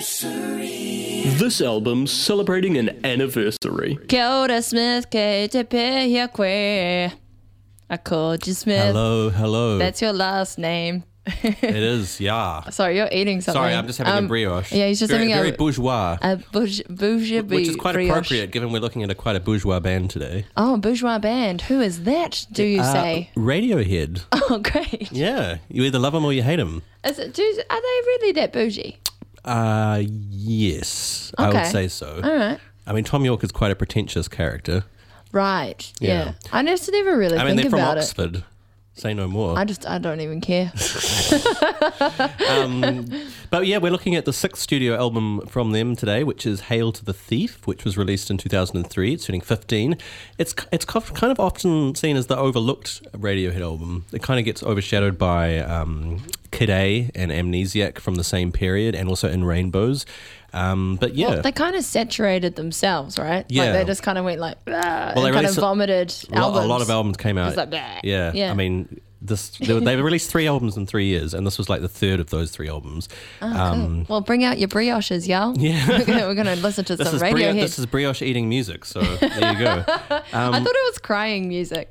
This album's celebrating an anniversary. Kia ora, Smith, kei te pēhia koe. I called you Smith. Hello. That's your last name. It is, yeah. Sorry, you're eating something. Sorry, I'm just having a brioche. Yeah, he's just having very bourgeois. a bourgeois Which is quite brioche. appropriate given we're looking at quite a bourgeois band today. Oh, bourgeois band. Who is that, do you say? Radiohead. Oh, great. Yeah, you either love them or you hate them. Are they really that bougie? Yes, I would Okay. say so. All right. I mean, Tom York is quite a pretentious character. Right. Yeah. Yeah. I just never really I mean, think they're from about it. Oxford. Say no more. I don't even care. But yeah, we're looking at the sixth studio album from them today, which is Hail to the Thief, which was released in 2003. It's turning 15. It's kind of often seen as the overlooked Radiohead album. It kind of gets overshadowed by Kid A and Amnesiac from the same period, and also In Rainbows. But yeah. Well, they kind of saturated themselves, right? Yeah. Like they just kind of went like, and they kind released of vomited albums. A lot of albums came out. Just like, "Bleh." Yeah. Yeah. I mean, they released 3 albums in 3 years, and this was like the third of those 3 albums. Cool. Well, bring out your brioches, y'all. Yeah. We're gonna listen to some Radiohead. This is brioche eating music, so there you go. I thought it was crying music.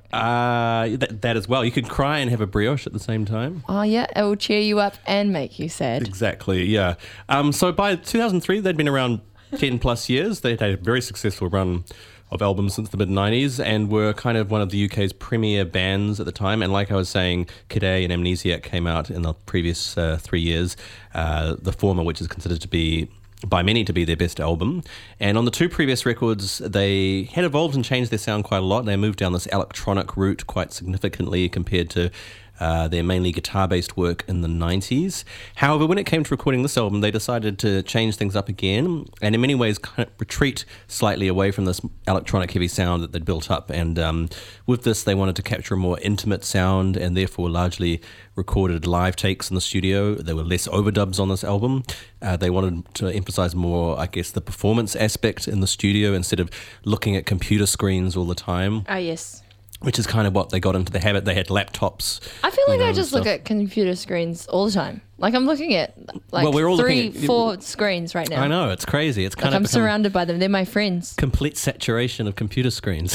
That as well. You could cry and have a brioche at the same time. Oh yeah, it will cheer you up and make you sad. Exactly, yeah. So by 2003, they'd been around 10 plus years. They'd had a very successful run of albums since the mid-90s and were kind of one of the UK's premier bands at the time. And like I was saying, Kid A and Amnesiac came out in the previous 3 years, the former which is considered to be by many to be their best album. And on the 2 previous records, they had evolved and changed their sound quite a lot. They moved down this electronic route quite significantly compared to their mainly guitar-based work in the 90s. However, when it came to recording this album, they decided to change things up again and in many ways kind of retreat slightly away from this electronic-heavy sound that they'd built up. And with this, they wanted to capture a more intimate sound and therefore largely recorded live takes in the studio. There were less overdubs on this album. They wanted to emphasize more, I guess, the performance aspect in the studio instead of looking at computer screens all the time. Oh yes. Which is kind of what they got into the habit. They had laptops. I feel like I and just look stuff. at computer screens all the time. Like I'm looking at like Well, we're all 3, looking at- 4 screens right now. I know, it's crazy. It's kind Like of I'm become surrounded by them. They're my friends. complete saturation of computer screens.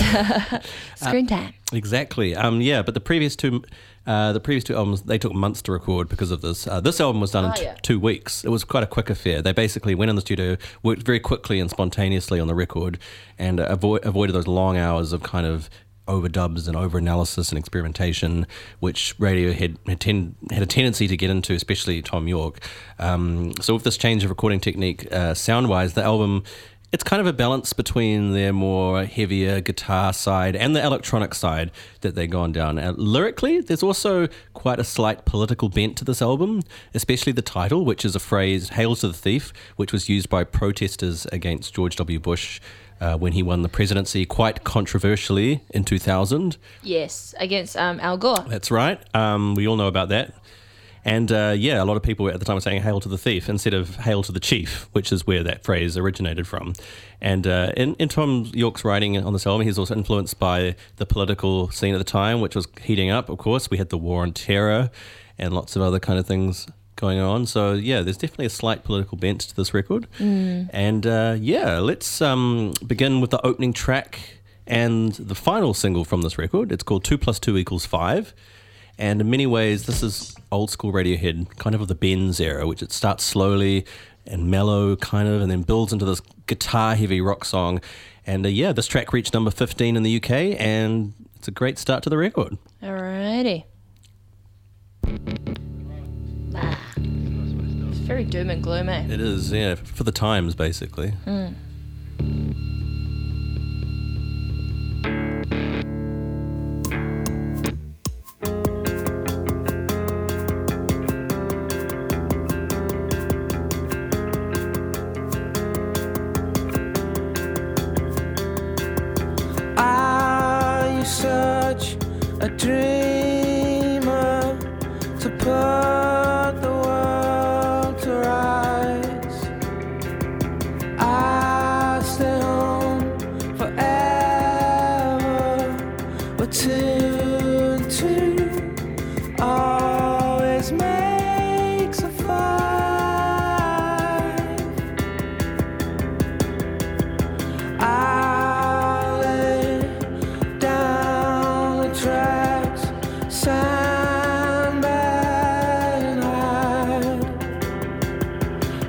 Screen time. Exactly. Yeah, but the previous two albums, they took months to record because of this. This album was done in 2 weeks. It was quite a quick affair. They basically went in the studio, worked very quickly and spontaneously on the record, and avoided those long hours of kind of overdubs and over-analysis and experimentation, which Radiohead had a tendency to get into, especially Tom York. So with this change of recording technique, sound-wise, the album, it's kind of a balance between their more heavier guitar side and the electronic side that they've gone down. Lyrically, there's also quite a slight political bent to this album, especially the title, which is a phrase, Hail to the Thief, which was used by protesters against George W. Bush when he won the presidency quite controversially in 2000. Yes, against Al Gore. That's right. We all know about that. And a lot of people at the time were saying Hail to the Thief instead of Hail to the Chief, which is where that phrase originated from. And in Tom York's writing on this album, he's also influenced by the political scene at the time, which was heating up, of course. We had the War on Terror and lots of other kind of things going on. So, yeah, there's definitely a slight political bent to this record. And, let's begin with the opening track and the final single from this record. It's called 2 + 2 = 5. And in many ways, this is old school Radiohead, kind of the Benz era, which it starts slowly and mellow kind of, and then builds into this guitar-heavy rock song. And this track reached number 15 in the UK, and it's a great start to the record. Alrighty. It's very doom and gloom, eh? It is, yeah, for the times, basically. Are you such a dreamer to put the world to rights? I stay home forever, but 2 and 2 always makes a 5.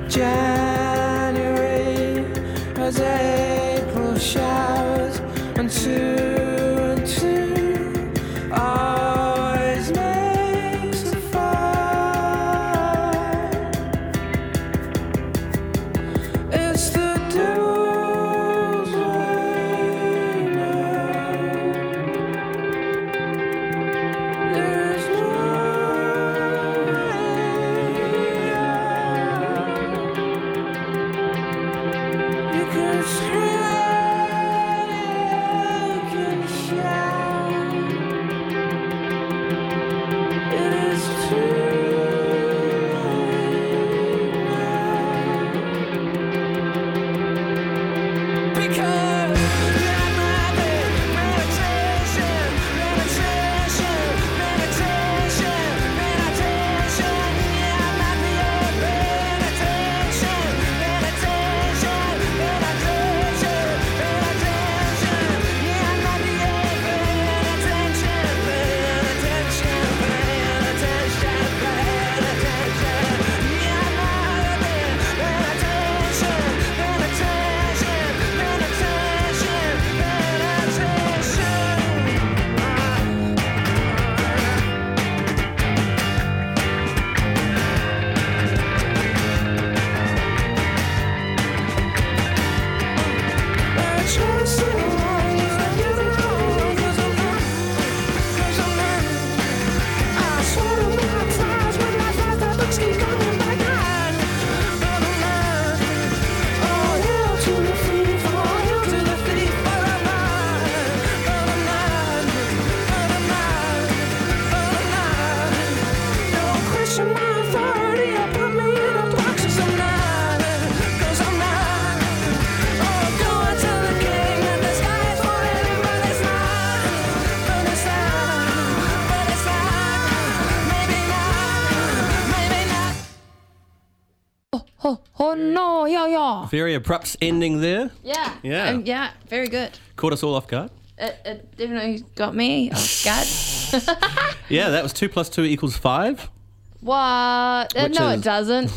January as April showers, and two always makes a fire. It's the devil's way now. There's no way out. You can scream, you can shout. It is too late now. Because that might be meditation, meditation, meditation, meditation. Yeah, it might be your meditation, meditation, meditation, meditation. Yeah, it might be your meditation, meditation, meditation, meditation. Yeah, it might be meditation, meditation, Oh no, yeah. Very abrupt ending there. Yeah. Yeah. Yeah, very good. Caught us all off guard. It definitely got me off guard. Yeah, that was 2 + 2 = 5. What? Which No, is- it doesn't.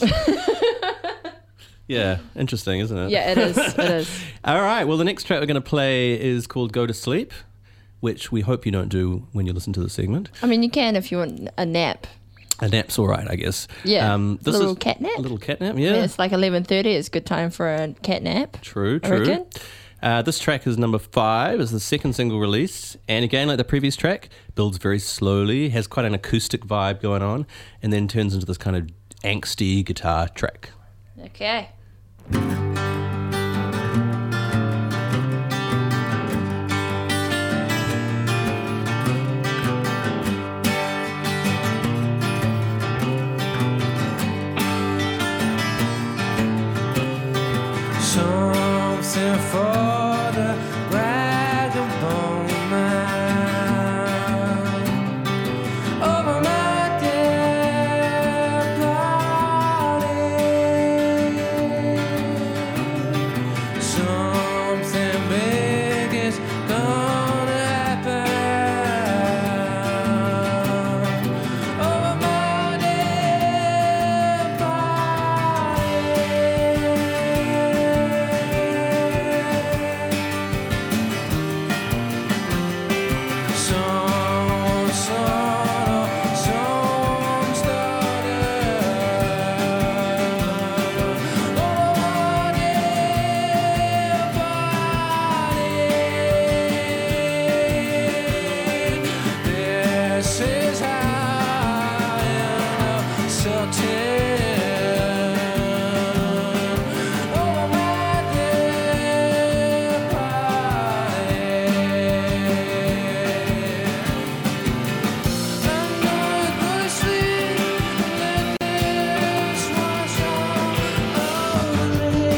Yeah, interesting, isn't it? Yeah, it is. It is. All right, well, the next track we're going to play is called Go to Sleep, which we hope you don't do when you listen to the segment. I mean, you can if you want a nap. A nap's all right, I guess. Yeah, this little is cat nap. A little cat nap, I yeah. mean, it's like 11:30. It's a good time for a cat nap. True. I reckon. This track is number 5. It's the second single release. And again, like the previous track, builds very slowly, has quite an acoustic vibe going on, and then turns into this kind of angsty guitar track. Okay. Something for the rag and bone man over my dead body. Something big is gonna happen over my dead This is how I end up so over my dead body. I'm gonna go to sleep and let this wash over me.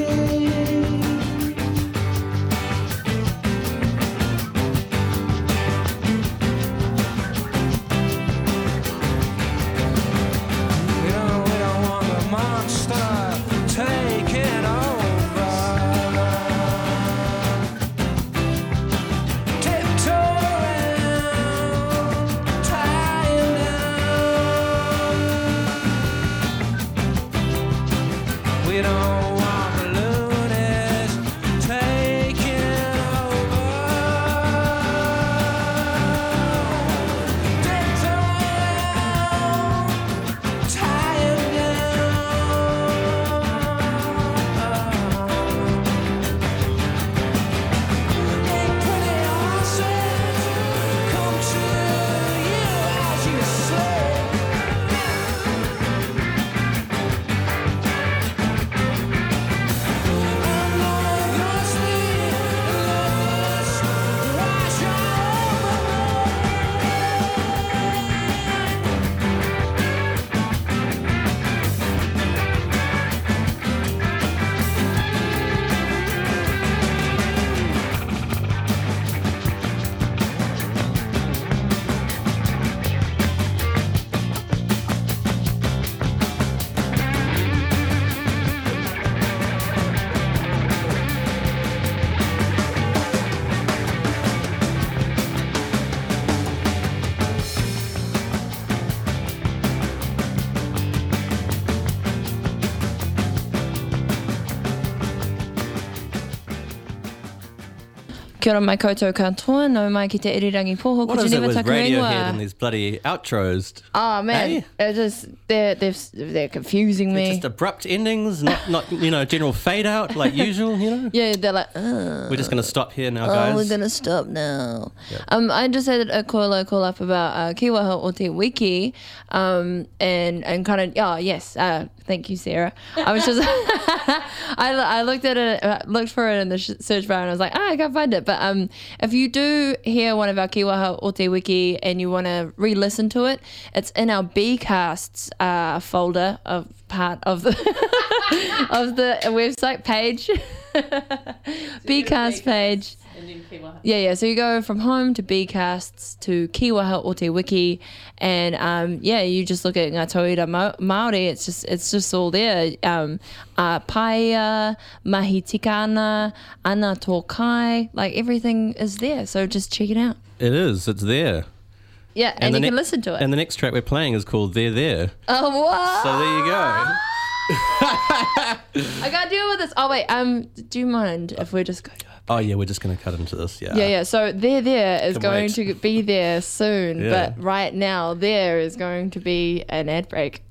We don't want the monster taking over. Tiptoe around, tying down. We don't want balloonists taking over. Dead town, tired and pretty horses come to you as you slay. Kia ora mai koutou katoa, no mai ki te irirangi poho, What ko is te it never with taku Radiohead ingoa. and these bloody outros? Oh man, Hey? it just they're confusing me. Just abrupt endings, not general fade out like usual, Yeah, they're like, We're just going to stop here now, oh, guys. we're gonna stop now. I just had a call up about Kiwaha o te wiki, and kind of yes, thank you, Sarah. I was just I looked at it, looked for it in the search bar, and I was like, I can't find it. But if you do hear one of our Kiwaha o te wiki and you want to re-listen to it, it's in our Bcasts folder of part of the of the website page. Bcast page. Yeah. So you go from home to Bcasts to Kiwaha o te wiki, and you just look at Ngā Tauira Māori. It's just all there. Paia, Mahi Tikana, Ana Tokai, like everything is there. So just check it out. It is. It's there. Yeah, and you the can listen to it. And the next track we're playing is called They're There. Oh, what? So there you go. I gotta deal with this. Oh wait, do you mind if we just go to it? Oh, yeah, we're just going to cut into this, yeah. Yeah. So there is Can going wait. to be there soon, Yeah. but right now there is going to be an ad break.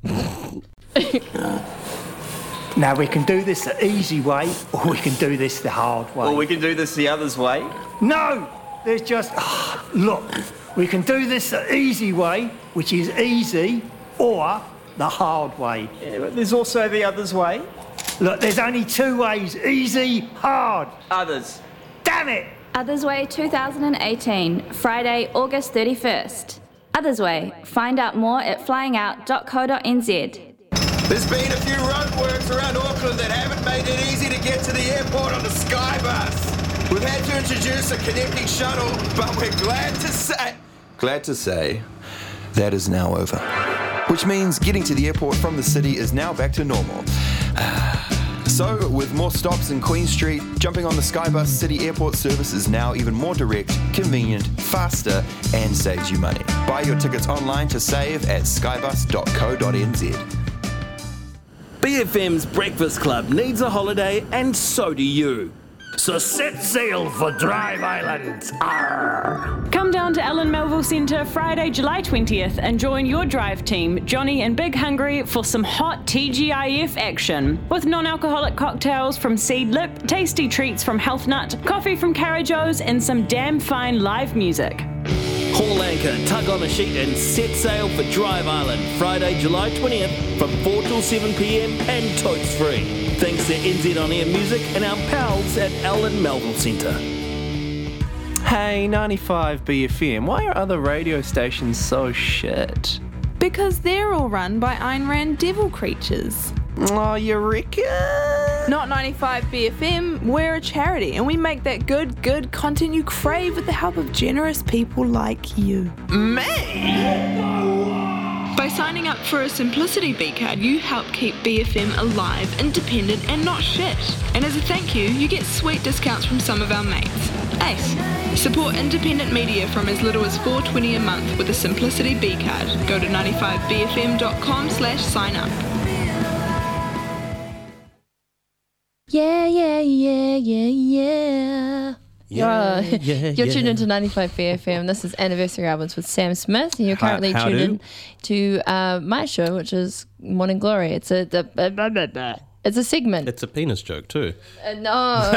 Now we can do this the easy way, or we can do this the hard way. Or we can do this the other's way. No, there's just look. We can do this the easy way, which is easy, or the hard way. Yeah, but there's also the other's way. Look, there's only two ways: easy, hard. Others. Damn it! Others Way 2018, Friday, August 31st. Others Way. Find out more at flyingout.co.nz. There's been a few roadworks around Auckland that haven't made it easy to get to the airport on the Skybus. We've had to introduce a connecting shuttle, but we're glad to say that is now over. Which means getting to the airport from the city is now back to normal. So, with more stops in Queen Street, jumping on the Skybus City Airport service is now even more direct, convenient, faster, and saves you money. Buy your tickets online to save at skybus.co.nz. BFM's Breakfast Club needs a holiday, and so do you. So set sail for Drive Island. Arr. Come down to Ellen Melville Centre Friday, July 20th and join your drive team, Johnny and Big Hungry, for some hot TGIF action. With non-alcoholic cocktails from Seed Lip, tasty treats from Health Nut, coffee from Carajo's, and some damn fine live music. Haul anchor, tug on a sheet and set sail for Drive Island, Friday, July 20th from 4 till 7 p.m. and totes free. Thanks to NZ On Air Music and our pals at Ellen Melville Centre. Hey, 95 BFM, why are other radio stations so shit? Because they're all run by Ayn Rand devil creatures. Oh, you reckon? Not 95 BFM, we're a charity and we make that good content you crave with the help of generous people like you. Me? By signing up for a Simplicity B card, you help keep BFM alive, independent and not shit. And as a thank you, you get sweet discounts from some of our mates. Ace. Support independent media from as little as $4.20 a month with a Simplicity B card. Go to 95bfm.com/sign up. Yeah, yeah, yeah, yeah, yeah. You're tuned into 95 BFM. This is Anniversary Albums with Sam Smith. And you're currently tuned in to my show, which is Morning Glory. It's a segment. It's a penis joke too. No.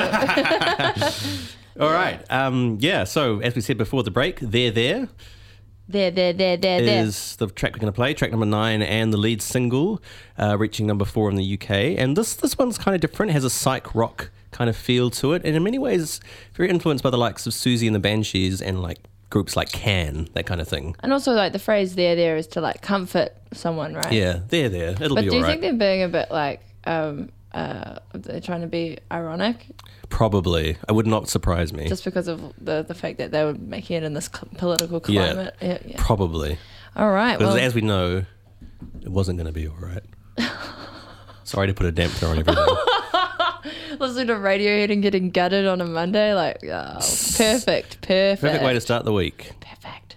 All right. So as we said before the break, There There. is the track we're going to play, track number 9, and the lead single, reaching number 4 in the UK. And this one's kind of different. It has a psych rock kind of feel to it, and in many ways very influenced by the likes of Susie and the Banshees and like groups like Can, that kind of thing. And also like the phrase there is to like comfort someone, right? Yeah, there. It'll but be do all you right. think they're being a bit like they're trying to be ironic? Probably. It would not surprise me. Just because of the fact that they were making it in this political climate. Yeah. Probably. All right. Because Well, as we know, it wasn't going to be all right. Sorry to put a dampener on everything. listening to Radiohead and getting gutted on a Monday, like, oh, perfect. Perfect way to start the week. Perfect.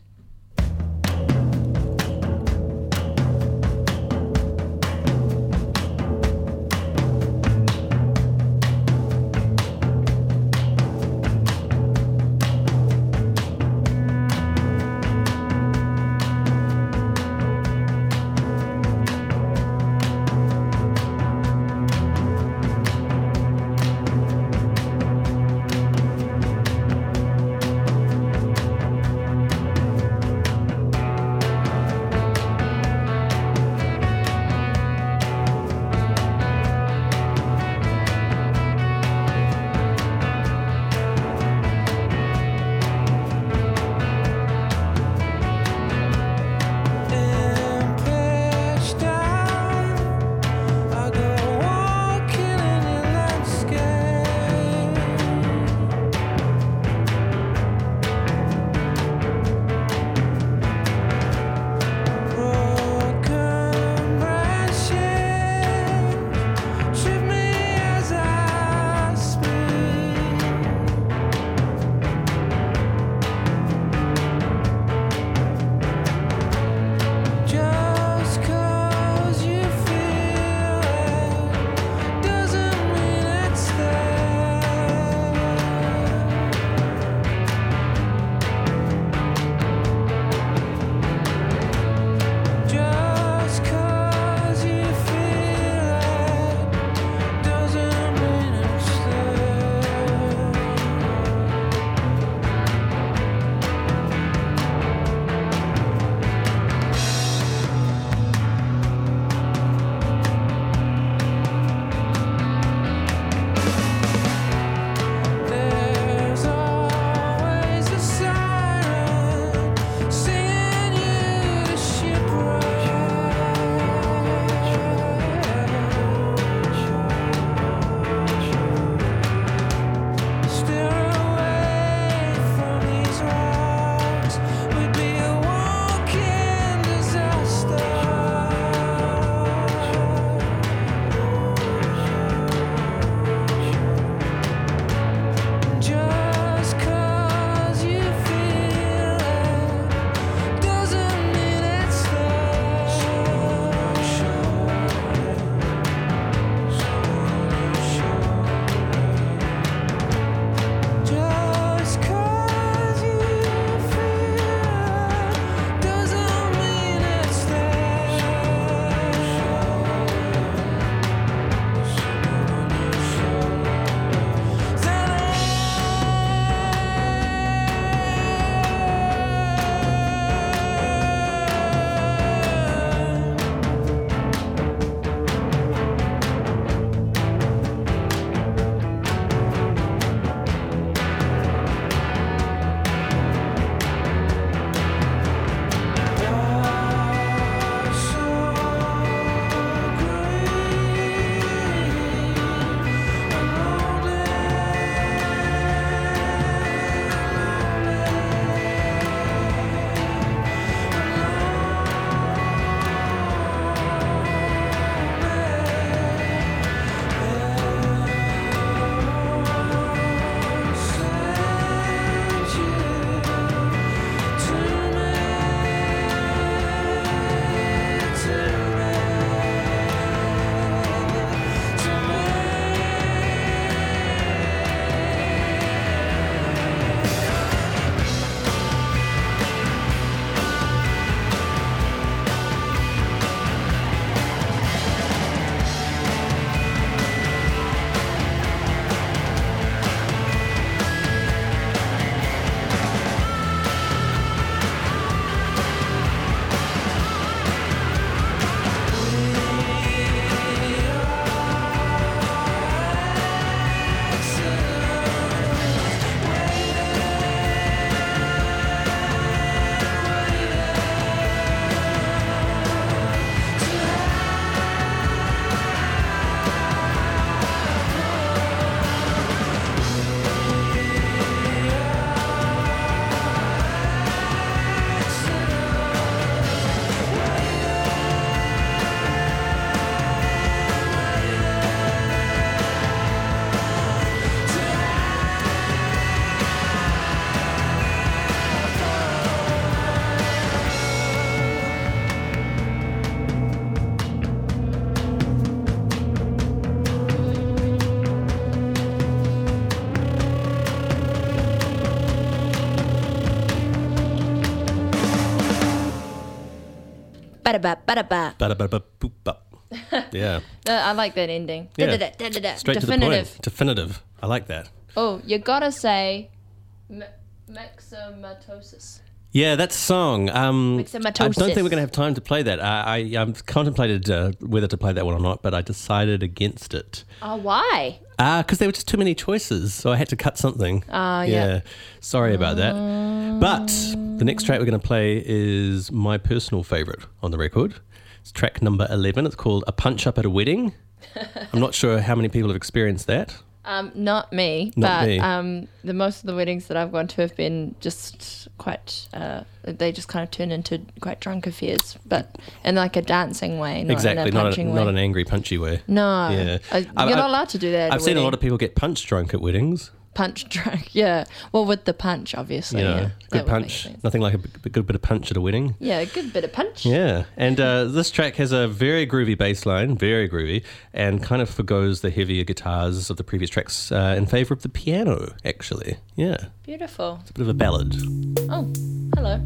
Ba-da-ba, ba-da-ba. Ba-da-ba-ba-boop-bop. Yeah. I like that ending. Yeah. Da-da-da-da-da-da. Straight Definitive. to the point. Definitive. I like that. Oh, you gotta say myxomatosis. Yeah, that song. I don't Myxomatosis. think we're going to have time to play that. I contemplated whether to play that one or not, but I decided against it. Oh, why? Because there were just too many choices, so I had to cut something. Yeah. Sorry about that. But the next track we're going to play is my personal favourite on the record. It's track number 11. It's called A Punch Up at a Wedding. I'm not sure how many people have experienced that. Not me, Not but me. the most of the weddings that I've gone to have been just quite. They just kind of turn into quite drunk affairs, but in like a dancing way, not Exactly, in a punching way. not an angry, punchy way. No, Yeah. you're not allowed to do that. I've seen a lot of people get punch drunk at weddings. punch drunk. Yeah, well, with the punch, obviously. You know, yeah, good that would make punch. sense. Nothing like a good bit of punch at a wedding. Yeah, a good bit of punch. Yeah, and this track has a very groovy bass line, very groovy, and kind of forgoes the heavier guitars of the previous tracks in favour of the piano, actually. Yeah, Beautiful. it's a bit of a ballad. Oh, hello.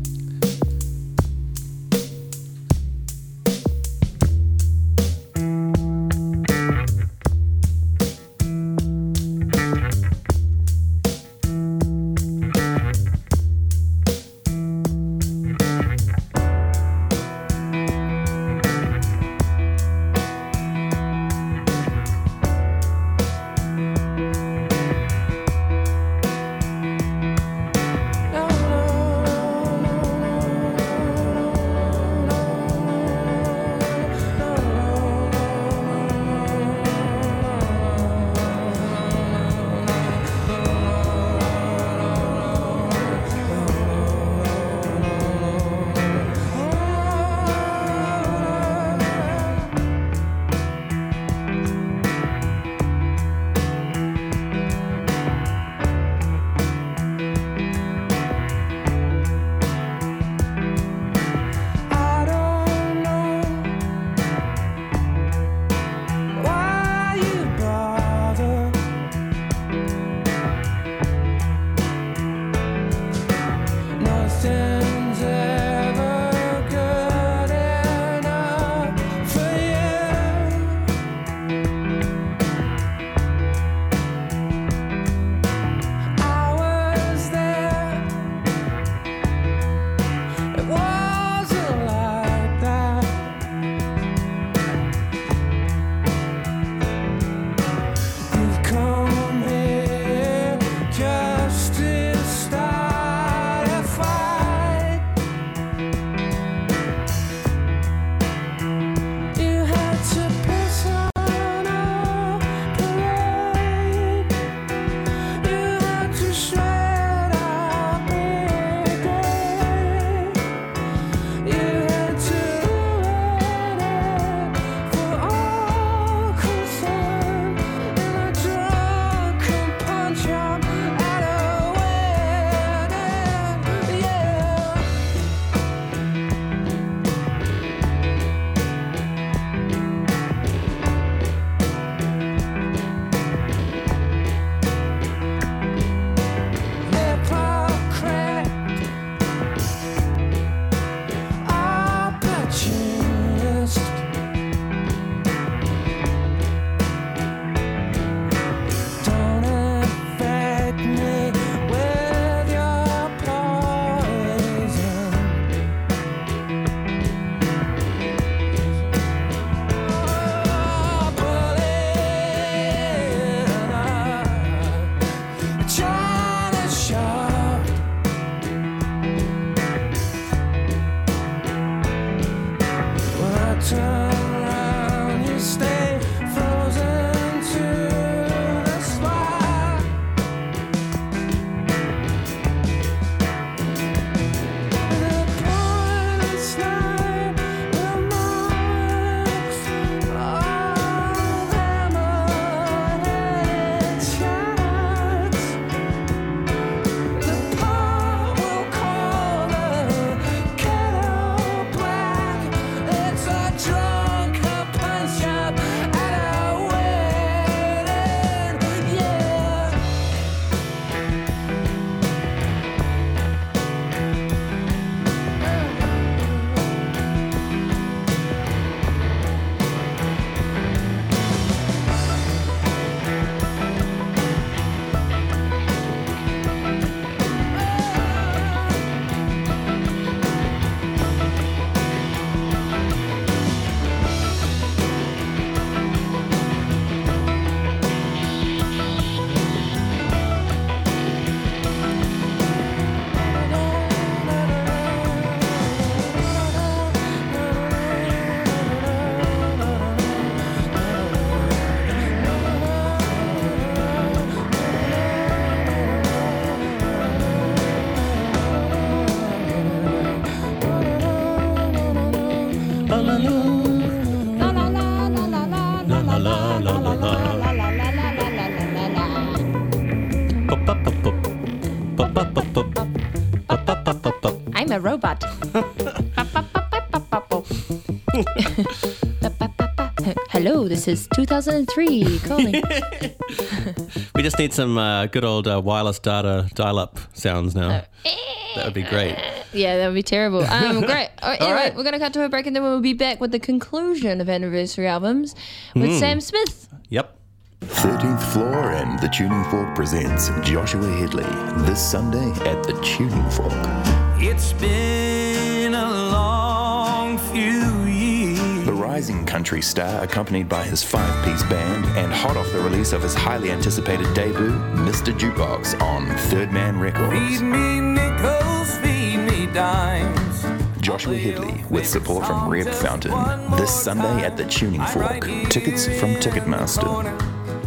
No, no. a robot. Hello, this is 2003 calling. We just need some good old wireless data dial-up sounds now. That would be great. Yeah, that would be terrible. Great. Anyway, right. we're going to cut to a break and then we'll be back with the conclusion of anniversary albums with Sam Smith. Yep. 13th Floor and The Tuning Fork presents Joshua Headley this Sunday at The Tuning Fork. It's been a long few years. The rising country star, accompanied by his 5-piece band, and hot off the release of his highly anticipated debut, Mr. Jukebox, on Third Man Records. Feed me nickels, feed me dimes. Joshua Headley, with support from Reb Fountain, this Sunday at The Tuning Fork. Tickets from Ticketmaster.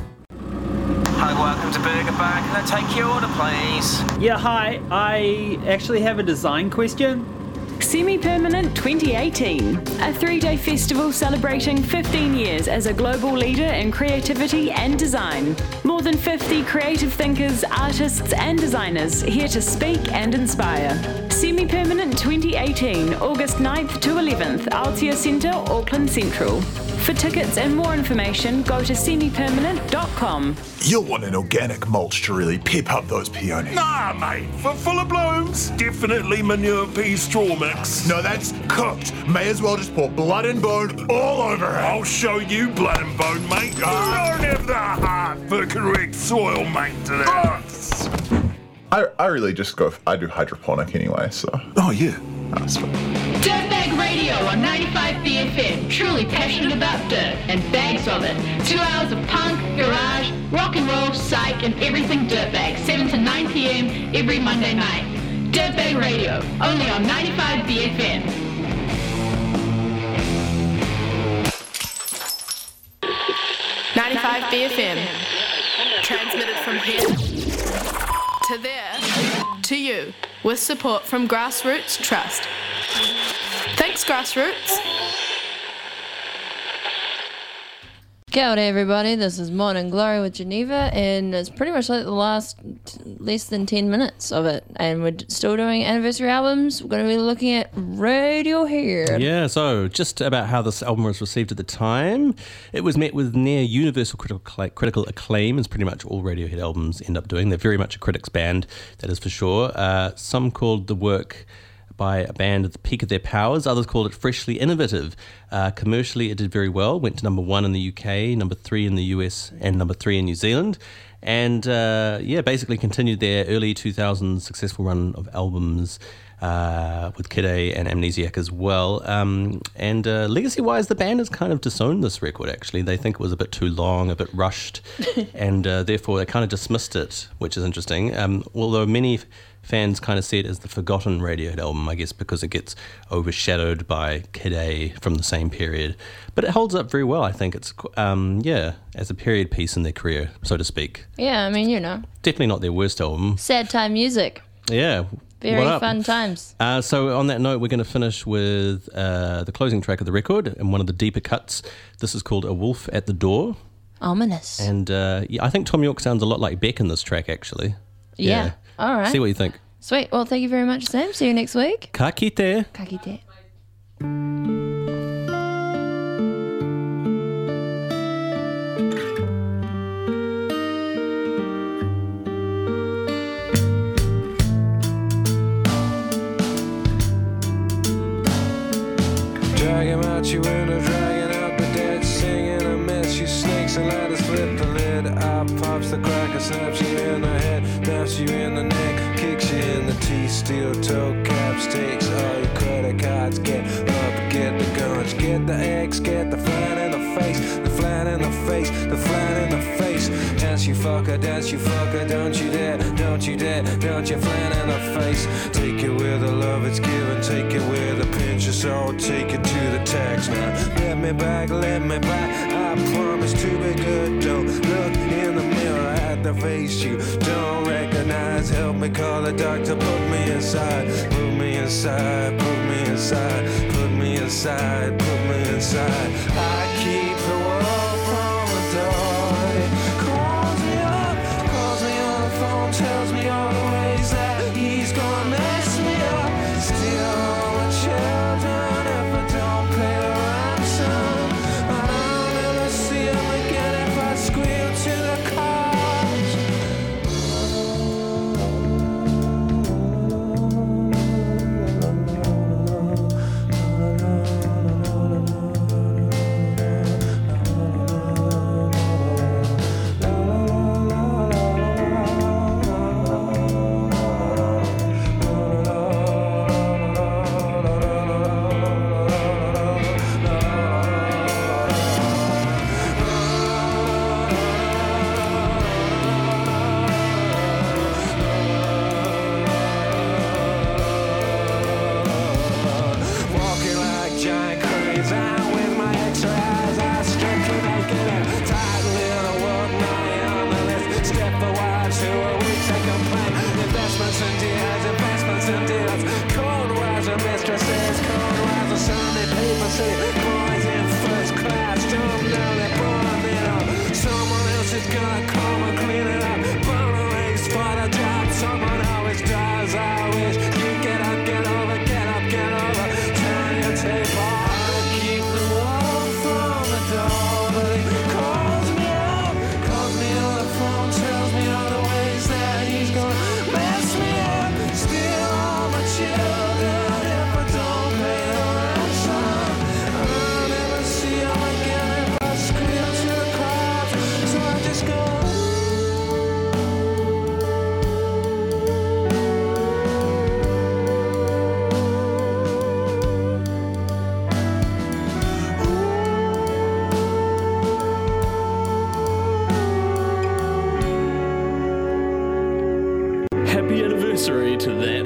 Hi, welcome to Burger Bar. Can I take your order, please? Yeah, hi. I actually have a design question. Semi-Permanent 2018, a 3-day festival celebrating 15 years as a global leader in creativity and design. More than 50 creative thinkers, artists and designers here to speak and inspire. Semi-Permanent 2018, August 9th to 11th, Altia Centre, Auckland Central. For tickets and more information, go to semipermanent.com. You'll want an organic mulch to really pep up those peonies. Nah, mate, for full of blooms, definitely manure pea straw mix. No, that's cooked. May as well just pour blood and bone all over it. I'll show you blood and bone, mate. I don't have the heart for correct soil maintenance. I really just I do hydroponic anyway, so. Oh, yeah. That's fine. Dirtbag Radio on 95 BFM. Truly passionate about dirt and bags of it. 2 hours of punk, garage, rock and roll, psych, and everything dirtbag. 7 to 9 p.m. every Monday night. Dirtbag Radio, only on 95 BFM. BFM. Transmitted from here to there to you with support from Grassroots Trust. Thanks, Grassroots. Kia ora everybody, this is Morning Glory with Geneva, and it's pretty much like the last less than 10 minutes of it, and we're still doing anniversary albums. We're going to be looking at Radiohead. Yeah, so just about how this album was received at the time. It was met with near universal critical acclaim, as pretty much all Radiohead albums end up doing. They're very much a critics band, that is for sure. Some called the work by a band at the peak of their powers. Others called it freshly innovative. Commercially, it did very well. Went to number 1 in the UK, number 3 in the US, and number 3 in New Zealand. And basically continued their early 2000s successful run of albums with Kid A and Amnesiac as well. And legacy-wise, the band has kind of disowned this record, actually. They think it was a bit too long, a bit rushed, and therefore they kind of dismissed it, which is interesting. Although many fans kind of see it as the forgotten Radiohead album, I guess, because it gets overshadowed by Kid A from the same period. But it holds up very well, I think. It's, as a period piece in their career, so to speak. Yeah, I mean, you know. Definitely not their worst album. Sad time music. Yeah. Very fun times. So on that note, we're going to finish with the closing track of the record and one of the deeper cuts. This is called A Wolf at the Door. Ominous. And I think Tom York sounds a lot like Beck in this track, actually. Yeah. All right. See what you think. Sweet. Well, thank you very much, Sam. See you next week. Ka kite. Ka kite. Drag him out your window, dragging out the dead, singing a mess. You snakes and ladders, flip the lid. Eye pops the cracker, snaps you in the head, naps you in the neck, kicks you in the teeth, steel toe caps, takes all your credit cards. Get up, get the guns, get the eggs, get the flat in the face, the flat in the face, the flat in the face. Dance you fucker, don't you dare, don't you dare, don't you flat in the face. Take it where the love it's given, take it where the pinch is all, take it to the tax now. Let me back, I promise to be good. Don't look in the mirror at the face you don't recognize. Help me call the doctor, put me inside, put me inside, put me inside, put me inside, put me inside. I keep the world from the door. It calls me on the phone, tells me all the ways that he's gonna mess me up. Still gonna come and clean it up. Burn away, spot a job. Someone always does. I wish you get up, get over, get up, get over. Turn your tape on. Keep the wall from the door. But he calls me up, calls me on the phone, tells me all the ways that he's gonna mess me up. Steal all my children if I don't pay the ransom. I'll never see him again if I scream to the cops. So I just go. Happy anniversary to them.